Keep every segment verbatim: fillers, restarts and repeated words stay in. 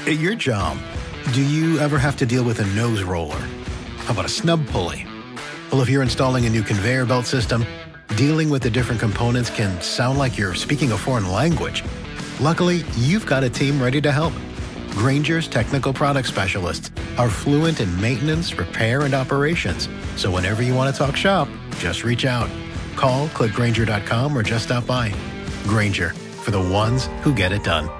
At your job, do you ever have to deal with a nose roller? How about a snub pulley? Well, if you're installing a new conveyor belt system, dealing with the different components can sound like you're speaking a foreign language. Luckily, you've got a team ready to help. Grainger's technical product specialists are fluent in maintenance, repair, and operations. So whenever you want to talk shop, just reach out. Call, click Grainger dot com, or just stop by. Grainger, for the ones who get it done.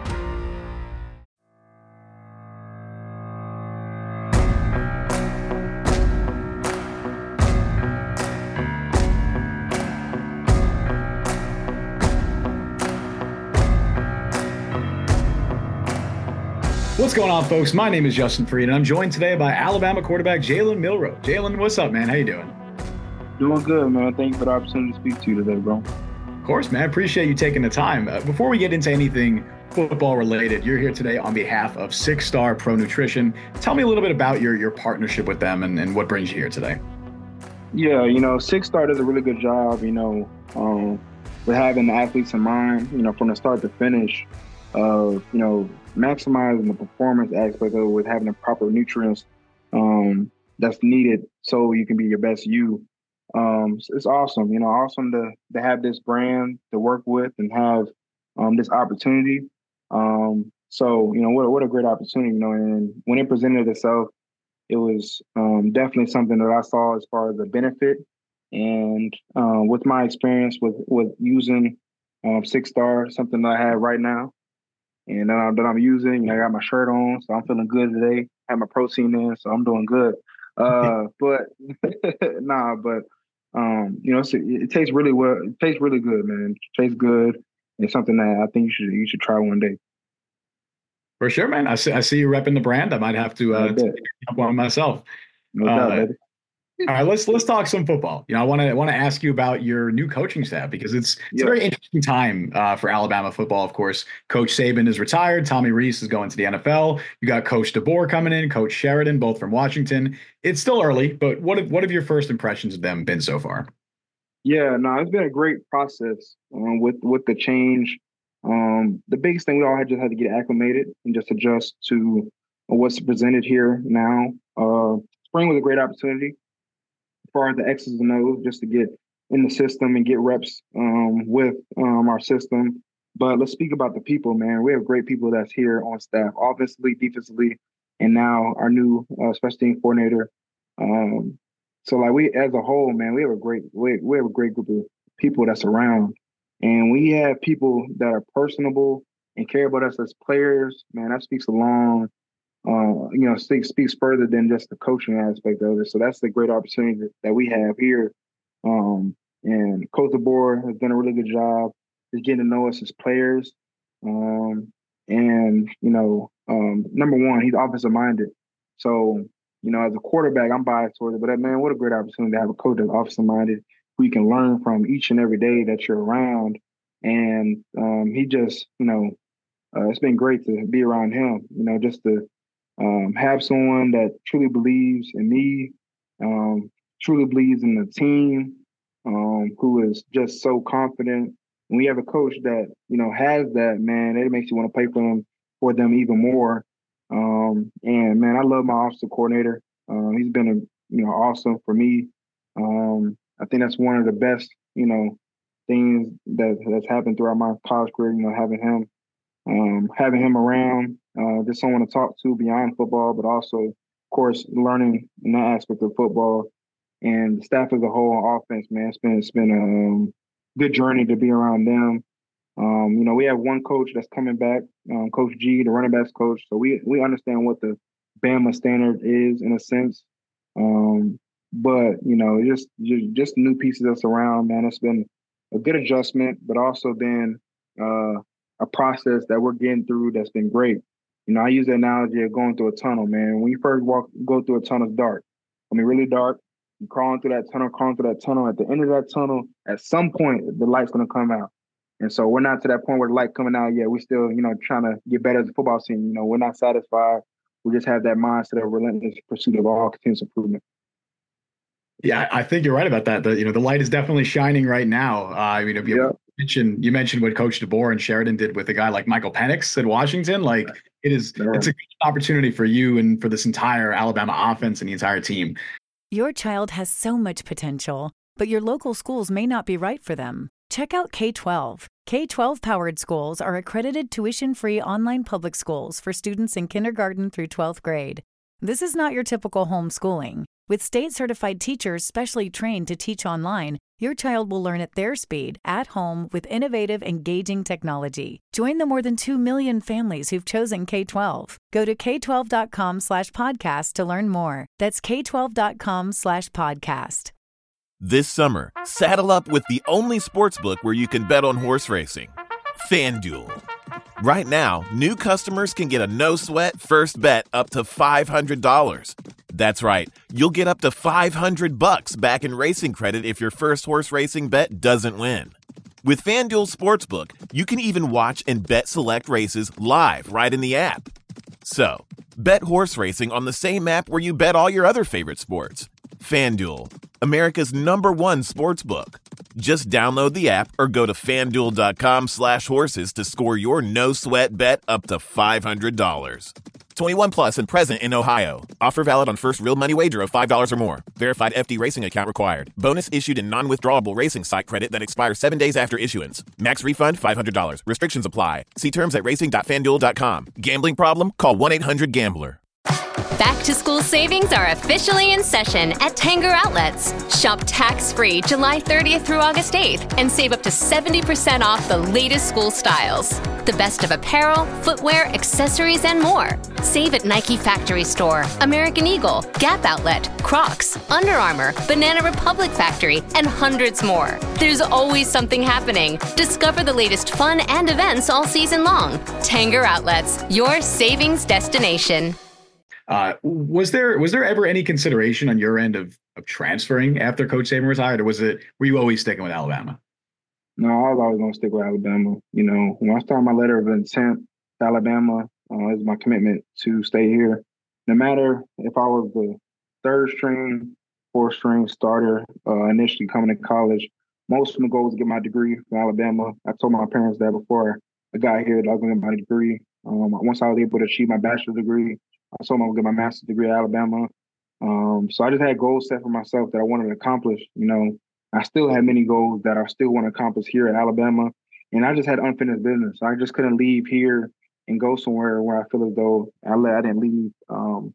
What's going on, folks? My name is Justin Freed, and I'm joined today by Alabama quarterback Jalen Milroe. Jalen, what's up, man? How you doing? Doing good, man. Thank you for the opportunity to speak to you today, bro. Of course, man. Appreciate you taking the time. Uh, before we get into anything football related, you're here today on behalf of Six Star Pro Nutrition. Tell me a little bit about your, your partnership with them and, and what brings you here today. Yeah, you know, Six Star does a really good job, you know, um, with having the athletes in mind, you know, from the start to finish of, you know, maximizing the performance aspect of it with having the proper nutrients um, that's needed so you can be your best you. Um, it's, it's awesome, you know, awesome to to have this brand to work with and have um, this opportunity. Um, so, you know, what what a great opportunity, you know, and when it presented itself, it was um, definitely something that I saw as far as the benefit. And uh, with my experience with, with using um, Six Star, something that I have right now, and uh, that I'm using. I got my shirt on, so I'm feeling good today. Have my protein in, so I'm doing good. Uh, but nah, but um, you know, it's, it tastes really well. It tastes really good, man. It tastes good. It's something that I think you should you should try one day. For sure, man. I see, I see you repping the brand. I might have to uh, take up one myself. No doubt, uh, baby. All right, let's let's talk some football. You know, I want to want to ask you about your new coaching staff because it's it's Yeah. a very interesting time uh, for Alabama football. Of course, Coach Saban is retired. Tommy Rees is going to the N F L. You got Coach DeBoer coming in, Coach Sheridan, both from Washington. It's still early, but what have, what have your first impressions of them been so far? Yeah, no, it's been a great process um, with with the change. Um, the biggest thing we all had just had to get acclimated and just adjust to what's presented here now. Uh, spring was a great opportunity as far as the X's and O's, just to get in the system and get reps um, with um, our system. But let's speak about the people, man. We have great people that's here on staff, offensively, defensively, and now our new uh, special team coordinator. Um, so, like we, as a whole, man, we have a great we, we have a great group of people that's around, and we have people that are personable and care about us as players. Man, that speaks a long. Uh, you know, speaks speaks further than just the coaching aspect of it. So that's the great opportunity that, that we have here. Um, and Coach DeBoer has done a really good job just getting to know us as players. Um, and, you know, um, number one, he's offensive minded. So, you know, as a quarterback, I'm biased towards it. But, man, what a great opportunity to have a coach that's offensive minded who you can learn from each and every day that you're around. And um, he just, you know, uh, it's been great to be around him, you know, just to Um, have someone that truly believes in me, um, truly believes in the team, um, who is just so confident. When we have a coach that, you know, has that, man, it makes you want to play for them, for them even more. Um, and, man, I love my offensive coordinator. Um, he's been, a, you know, awesome for me. Um, I think that's one of the best, you know, things that has happened throughout my college career, you know, having him. Um, having him around, uh, just someone to talk to beyond football, but also, of course, learning in that aspect of football and the staff as a whole on offense, man. It's been it's been a um, good journey to be around them. Um, you know, we have one coach that's coming back, um, Coach G, the running backs coach. So we we understand what the Bama standard is in a sense. Um, but you know, just just just new pieces that's around, man. It's been a good adjustment, but also been uh, a process that we're getting through that's been great. You know, I use the analogy of going through a tunnel, man. When you first walk, go through a tunnel, it's dark. I mean, really dark. You crawling through that tunnel, crawling through that tunnel. At the end of that tunnel, at some point, the light's going to come out. And so we're not to that point where the light coming out yet. We're still, you know, trying to get better as a football team. You know, we're not satisfied. We just have that mindset of relentless pursuit of all continuous improvement. Yeah, I think you're right about that. The, you know, the light is definitely shining right now. Uh, I mean, if you Yeah. mentioned you mentioned what Coach DeBoer and Sheridan did with a guy like Michael Penix at Washington. Like it is, Right. it's a good opportunity for you and for this entire Alabama offense and the entire team. Your child has so much potential, but your local schools may not be right for them. Check out K twelve. K twelve powered schools are accredited tuition-free online public schools for students in kindergarten through twelfth grade. This is not your typical homeschooling. With state-certified teachers specially trained to teach online, your child will learn at their speed, at home, with innovative, engaging technology. Join the more than two million families who've chosen K twelve. Go to k twelve dot com slash podcast to learn more. That's k twelve dot com slash podcast. This summer, saddle up with the only sportsbook where you can bet on horse racing, FanDuel. Right now, new customers can get a no-sweat first bet up to five hundred dollars. That's right, you'll get up to five hundred bucks back in racing credit if your first horse racing bet doesn't win. With FanDuel Sportsbook, you can even watch and bet select races live right in the app. So, bet horse racing on the same app where you bet all your other favorite sports. FanDuel, America's number one sportsbook. Just download the app or go to FanDuel.com slash horses to score your no-sweat bet up to five hundred dollars. twenty-one plus and present in Ohio. Offer valid on first real money wager of five dollars or more. Verified F D Racing account required. Bonus issued in non-withdrawable racing site credit that expires seven days after issuance. Max refund five hundred dollars. Restrictions apply. See terms at racing dot fan duel dot com. Gambling problem? Call one eight hundred gambler. Back to school savings are officially in session at Tanger Outlets. Shop tax-free July thirtieth through August eighth and save up to seventy percent off the latest school styles. The best of apparel, footwear, accessories, and more. Save at Nike Factory Store, American Eagle, Gap Outlet, Crocs, Under Armour, Banana Republic Factory, and hundreds more. There's always something happening. Discover the latest fun and events all season long. Tanger Outlets, your savings destination. Uh, was there was there ever any consideration on your end of of transferring after Coach Saban retired, or was it were you always sticking with Alabama? No, I was always going to stick with Alabama. You know, when I started my letter of intent to Alabama, uh, it was my commitment to stay here. No matter if I was the third string, fourth string starter uh, initially coming to college, most of my goal was to get my degree from Alabama. I told my parents that before I got here that I was going to get my degree. Um, once I was able to achieve my bachelor's degree, I told them I would get my master's degree at Alabama. Um, so I just had goals set for myself that I wanted to accomplish. You know, I still had many goals that I still want to accomplish here at Alabama. And I just had unfinished business. I just couldn't leave here and go somewhere where I feel as though I, let, I didn't leave. Um,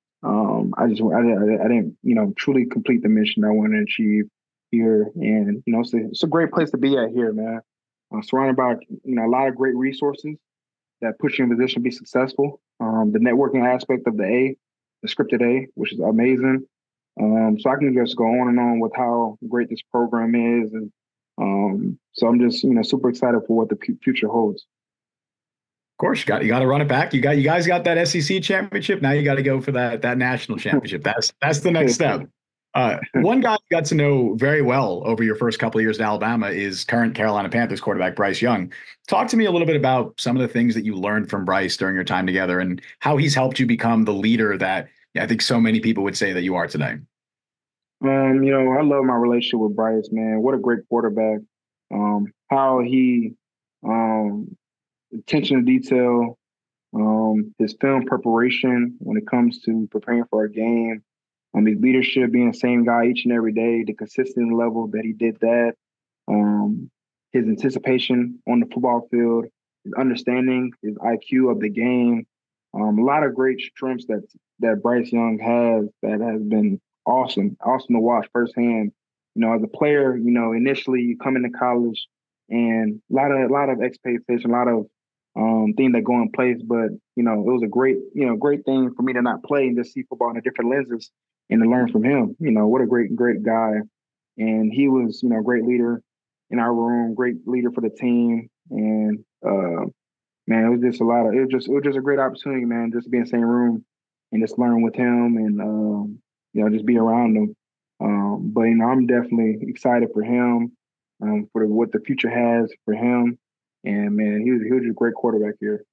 um, I just, I, I, I didn't, you know, truly complete the mission I wanted to achieve here. And, you know, it's a, it's a great place to be at here, man. I'm surrounded by, you know, a lot of great resources that put you in a position to be successful. Um, the networking aspect of the A, the scripted A, which is amazing. Um, so I can just go on and on with how great this program is. And um, so I'm just, you know, super excited for what the p- future holds. Of course, you got you got to run it back. You got you guys got that S E C championship. Now you got to go for that that national championship. That's that's the next step. Uh, one guy you got to know very well over your first couple of years at Alabama is current Carolina Panthers quarterback Bryce Young. Talk to me a little bit about some of the things that you learned from Bryce during your time together and how he's helped you become the leader that yeah, I think so many people would say that you are today. Um, you know, I love my relationship with Bryce, man. What a great quarterback. Um, how he, um, attention to detail, um, his film preparation when it comes to preparing for a game. Um, his leadership, being the same guy each and every day, the consistent level that he did that, um, his anticipation on the football field, his understanding, his I Q of the game, um, a lot of great strengths that that Bryce Young has that has been awesome, awesome to watch firsthand. You know, as a player, you know, initially you come into college and a lot of a lot of expectation, a lot of um, things that go in place, but you know, it was a great, you know, great thing for me to not play and just see football in a different lenses and to learn from him. You know, what a great, great guy. And he was, you know, a great leader in our room, great leader for the team. And, uh, man, it was just a lot of, it was just, it was just a great opportunity, man, just to be in the same room and just learn with him and, um, you know, just be around him. Um, but, you know, I'm definitely excited for him, um, for what the future has for him. And, man, he was, he was a great quarterback here.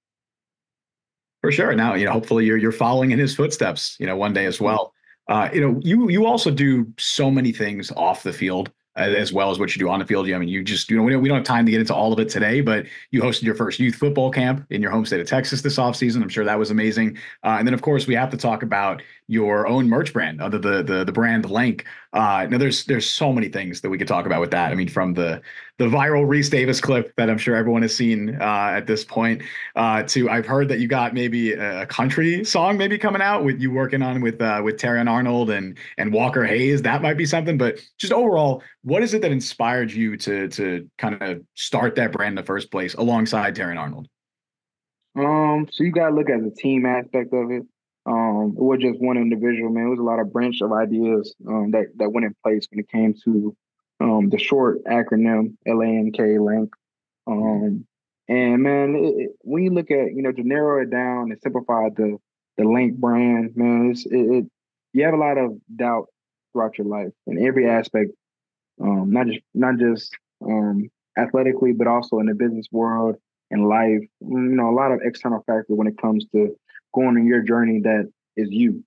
For sure. Now, you know, hopefully you're, you're following in his footsteps, you know, one day as well. Uh, you know, you you also do so many things off the field as well as what you do on the field. I mean, you just, you know, we don't, we don't have time to get into all of it today, but you hosted your first youth football camp in your home state of Texas this offseason. I'm sure that was amazing. Uh, and then, of course, we have to talk about your own merch brand, under the the the brand Lank. Uh, now, there's there's so many things that we could talk about with that. I mean, from the the viral Reese Davis clip that I'm sure everyone has seen uh, at this point, uh, to I've heard that you got maybe a country song maybe coming out with you working on with uh, with Terrion Arnold and and Walker Hayes. That might be something. But just overall, what is it that inspired you to to kind of start that brand in the first place alongside Terrion Arnold? Um, so you gotta look at the team aspect of it. Um, it was just one individual, man. It was a lot of branch of ideas um, that that went in place when it came to um, the short acronym L A N K, Lank. Um, and man, it, it, when you look at, you know, to narrow it down and simplify the the Lank brand, man, it's, it, it you have a lot of doubt throughout your life in every aspect, um, not just not just um, athletically, but also in the business world and life. You know, a lot of external factors when it comes to going on your journey that is you.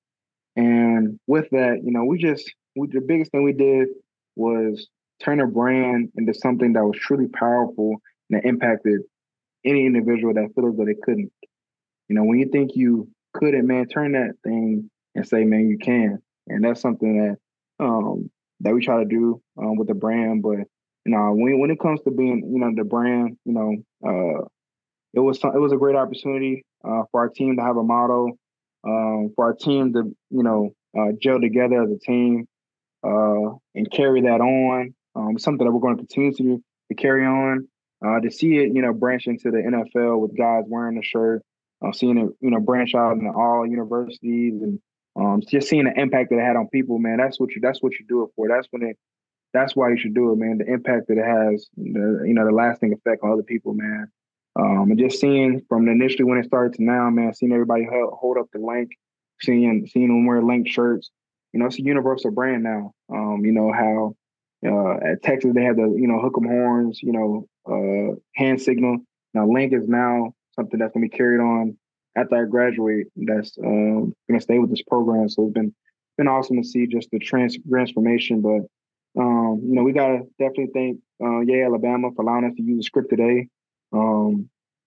And with that, you know, we just, we, the biggest thing we did was turn a brand into something that was truly powerful and that impacted any individual that feels that they couldn't. You know, when you think you couldn't, man, turn that thing and say, man, you can. And that's something that um, that we try to do um, with the brand. But, you know, when, when it comes to being, you know, the brand, you know, uh, it was, it was a great opportunity Uh, for our team to have a motto, um, for our team to, you know, uh, gel together as a team uh, and carry that on. Um, something that we're going to continue to, to carry on. Uh, to see it, you know, branch into the N F L with guys wearing the shirt, uh, seeing it, you know, branch out into all universities, and um, just seeing the impact that it had on people, man. That's what you. That's what you do it for. That's when it. That's why you should do it, man. The impact that it has, the, you know, the lasting effect on other people, man. Um, and just seeing from initially when it started to now, man, seeing everybody hold, hold up the Lank, seeing seeing them wear Lank shirts, you know, it's a universal brand now. Um, you know how uh, at Texas they had the, you know, hook 'em horns, you know, uh, hand signal. Now Lank is now something that's gonna be carried on after I graduate. That's um, gonna stay with this program. So it's been been awesome to see just the trans- transformation. But um, you know, we gotta definitely thank uh, Yay Alabama for allowing us to use the script today. Um,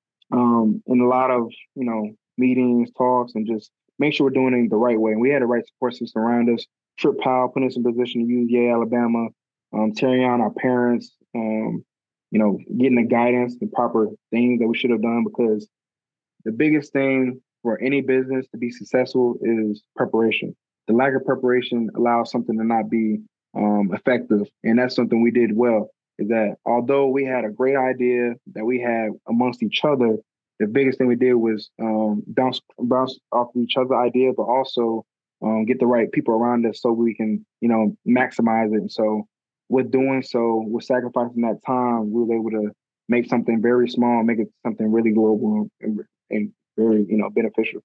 um, in a lot of, you know, meetings, talks, and just make sure we're doing it the right way. And we had the right support system around us. Trip Powell put us in position to use Yay Alabama, um, Terrion, our parents, um, you know, getting the guidance, the proper things that we should have done, because the biggest thing for any business to be successful is preparation. The lack of preparation allows something to not be um, effective. And that's something we did well. Is that although we had a great idea that we had amongst each other, the biggest thing we did was um, bounce bounce off of each other's idea, but also um, get the right people around us so we can, you know, maximize it. And so with doing so, with sacrificing that time, we were able to make something very small, make it something really global and, and very, you know, beneficial.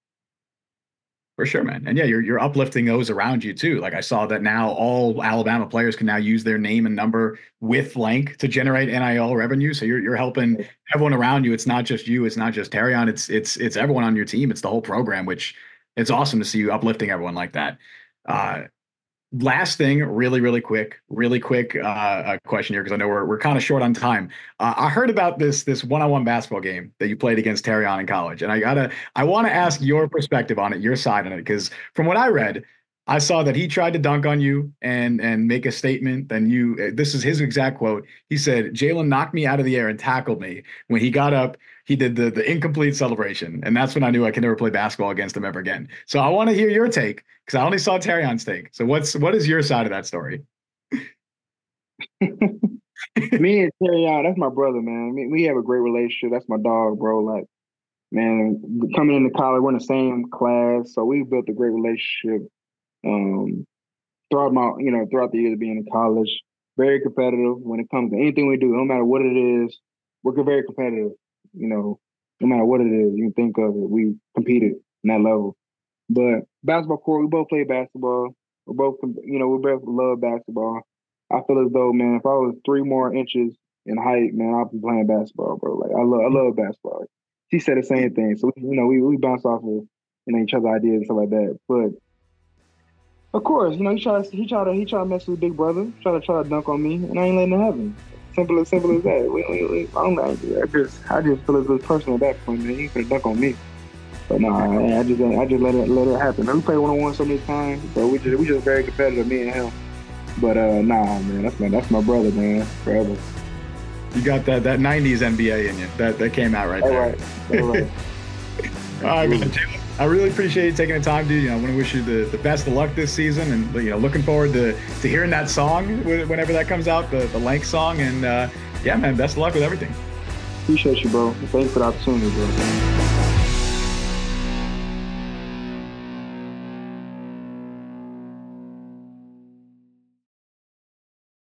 For sure, man. And yeah, you're you're uplifting those around you too. Like I saw that now all Alabama players can now use their name and number with Lank to generate N I L revenue. So you're you're helping everyone around you. It's not just you. It's not just Terrion. It's it's it's everyone on your team. It's the whole program, which it's awesome to see you uplifting everyone like that. Uh, Last thing, really, really quick, really quick uh, question here, because I know we're we're kind of short on time. Uh, I heard about this this one-on-one basketball game that you played against Terrion in college, and I gotta I want to ask your perspective on it, your side on it, because from what I read, I saw that he tried to dunk on you and and make a statement. Then you, this is his exact quote. He said, "Jalen knocked me out of the air and tackled me. When he got up, he did the the incomplete celebration, and that's when I knew I could never play basketball against him ever again." So I want to hear your take, because I only saw Terrion's take. So what's what is your side of that story? Me and Terrion, that's my brother, man. We, we have a great relationship. That's my dog, bro. Like, man, coming into college, we're in the same class, so we built a great relationship. Um, throughout my, you know, throughout the years of being in college, very competitive when it comes to anything we do, no matter what it is. We're very competitive, you know, no matter what it is you think of it, we competed in that level. But basketball court, we both play basketball. We're both, you know, we both love basketball. I feel as though, man, if I was three more inches in height, man, I'd be playing basketball, bro. Like I love, I love basketball. She said the same thing, so you know, we we bounce off of, you know, each other's ideas and stuff like that. But Of course, you know he tried to he tried to he tried to mess with Big Brother, try to try to dunk on me, and I ain't letting it happen. Simple as simple as that. We, we, we, I, don't, I just I just feel as a good person at that point, man. He ain't gonna dunk on me. But no, nah, I just I just let it let it happen. We played one on one so many times, so we just we just very competitive, me and him. But uh, nah, man, that's my that's my brother, man, forever. You got that that nineties N B A in you. That that came out right All there. right, all right. All right, man. I really appreciate you taking the time, dude. You know, I want to wish you the, the best of luck this season, and you know, looking forward to to hearing that song whenever that comes out, the the Lank song. And uh, yeah, man, best of luck with everything. Appreciate you, bro. Thanks for the opportunity, bro.